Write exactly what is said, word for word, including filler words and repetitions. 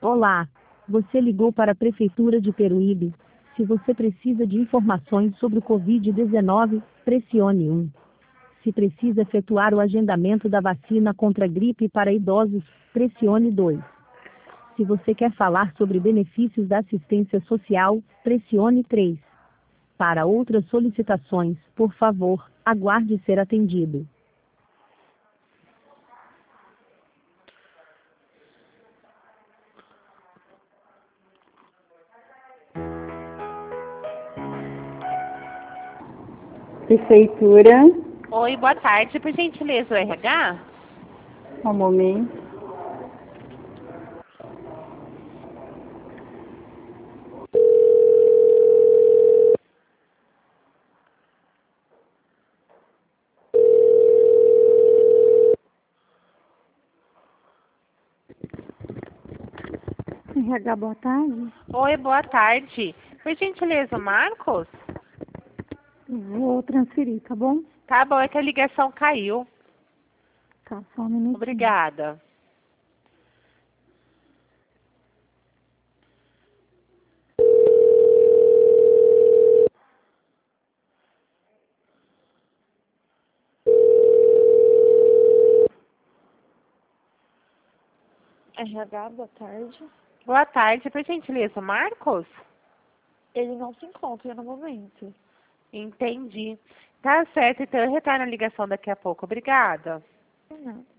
Olá, você ligou para a Prefeitura de Peruíbe. Se você precisa de informações sobre o covid dezenove, pressione um. Se precisa efetuar o agendamento da vacina contra a gripe para idosos, pressione dois. Se você quer falar sobre benefícios da assistência social, pressione três. Para outras solicitações, por favor, aguarde ser atendido. Prefeitura. Oi, boa tarde. Por gentileza, o R H? Um momento. R H, boa tarde. Oi, boa tarde. Por gentileza, o Marcos? Vou transferir, tá bom? Tá bom, é que a ligação caiu. Tá, só um minutinho. Obrigada. R H, boa tarde. Boa tarde. Por gentileza, o Marcos? Ele não se encontra no momento. Entendi. Tá certo, então eu retorno a ligação daqui a pouco. Obrigada. Não.